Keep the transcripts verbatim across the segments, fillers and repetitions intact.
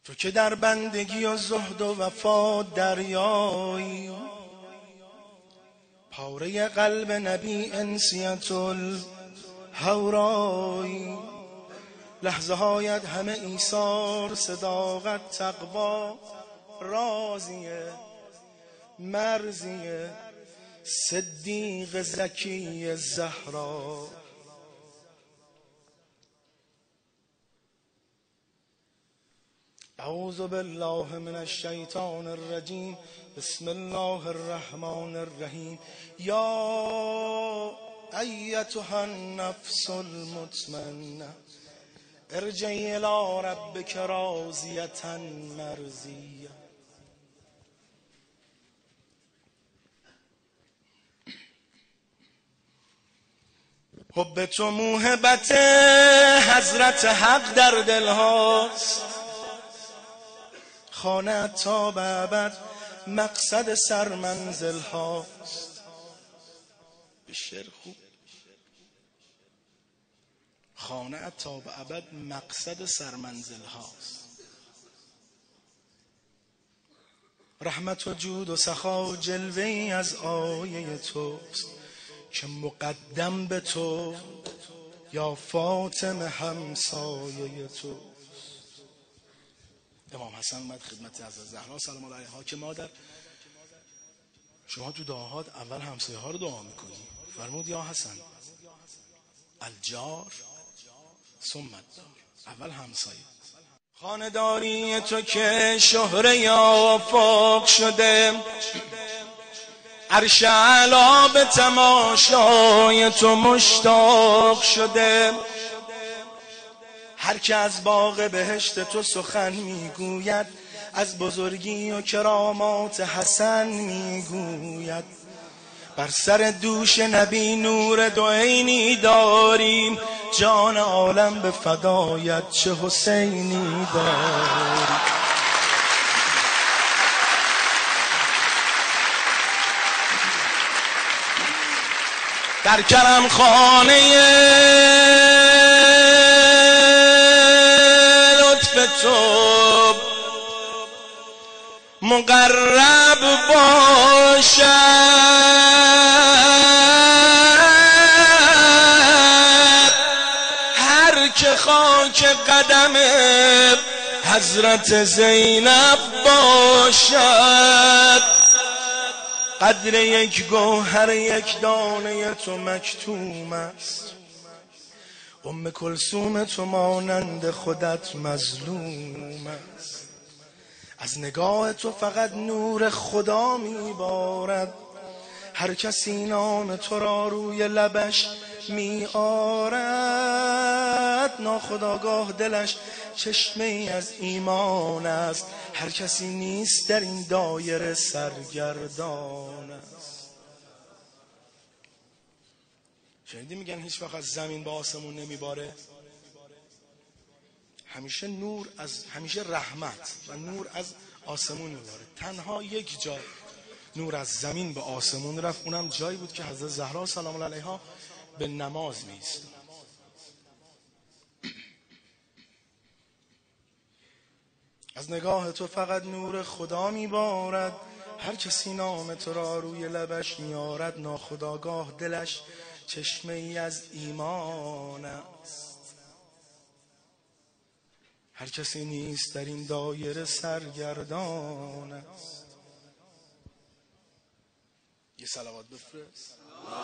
تو که در بندگی و زهد و وفا دریایی، پاره قلب نبی انسیت الهورایی. لحظه هایت همه ایثار، صداقت تقوا رازیه، مرزیه صدیق زکی زهرا. اعوذ بالله من الشیطان الرجیم. بسم الله الرحمن الرحیم. یا ایتها النفس المطمئنه ارجعی الی ربک راضیة مرضیه. حب تو موهبت حضرت حق در دل هاست، خانه تا به ابد مقصد سر منزل هاست. به شعر خوب. خانه تا به ابد مقصد سر منزل هاست. رحمت و جود و سخا و جلوه‌ای از آیه توست، که مقدم به تو یا فاطمه همسایه تو. امام حسن اومد خدمت حضرت زهرا سلام الله علیها که مادر شما تو دعاهات اول همسایه ها رو دعا میکنی. فرمود یا حسن الجار ثم الدار، اول همسایه. خانداری تو که شهره یا فوق شده، عرش اعلی به تماشای تو مشتاق شده. هر که از باغ بهشت تو سخن میگوید، از بزرگی و کرامات حسن میگوید. بر سر دوش نبی نور دو عینی داریم، جان عالم به فدایت چه حسینی داریم. در کرم خانه لطف تو مقرب باشد، هر که خاک قدم حضرت زینب باشد. قدر یک گوهر یک دانه تو مکتوم است، ام کلثوم تو مانند خودت مظلوم است. از نگاه تو فقط نور خدا میبارد، هر کسی نام تو را روی لبش میآرد. ناخودآگاه دلش چشمه ای از ایمان است، هر کسی نیست در این دایره سرگردان است. شنیدی میگن هیچ وقت از زمین به آسمون نمیباره؟ همیشه نور از همیشه رحمت و نور از آسمون میباره. تنها یک جا نور از زمین به آسمون رفت، اونم جایی بود که حضرت زهرا سلام الله علیها به نماز میایستاد. از نگاه تو فقط نور خدا میبارد، هر کسی نام تو را روی لبش میارد. ناخودآگاه دلش چشمه ای از ایمان است، هر کسی نیست در این دایره سرگردان است. یه صلوات بفرست.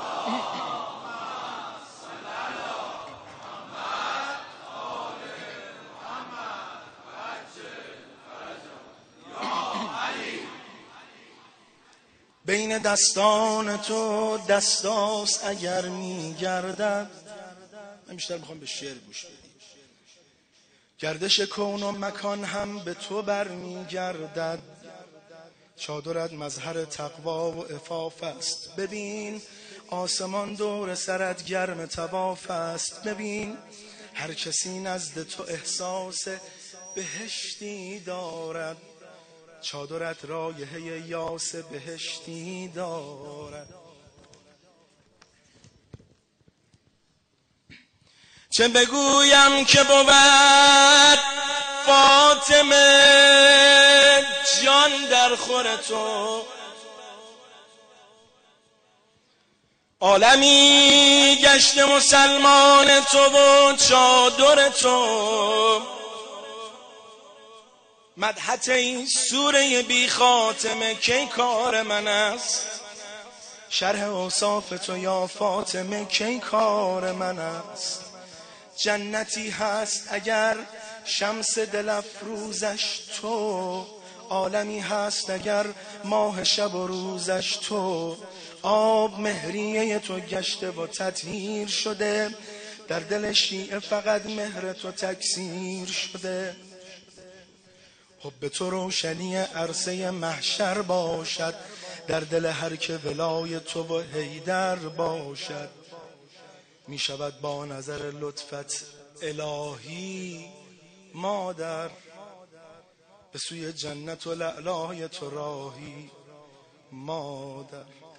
بین دستان تو دستاست اگر میگردد. من بیشتر میخوام به شعر گوش بدیم. گردش کون و مکان هم به تو برمیگردد، چادرت مظهر تقوا و عفاف است. ببین آسمان دور سرت گرم طواف است. ببین هر کسی نزد تو احساس بهشتی دارد، چادرت رایحه یاس بهشتی دارد. چه بگویم که بود فاطمه جان در خور تو. عالمی گشت مسلمان تو و چادر تو، مدحت این سوره بی خاتمه کی کار من است، شرح اوصاف تو یا فاطمه کی کار من است. جنتی هست اگر شمس دل افروزش تو، عالمی هست اگر ماه شب و روزش تو. آب مهریه تو گشته و تطهیر شده، در دل شیعه فقط مهر تو تکثیر شده. حب تو روشنی عرصه محشر باشد، در دل هر که ولای تو و حیدر باشد. می شود با نظر لطفت الهی مادر، به سوی جنت و لعلای تو راهی مادر.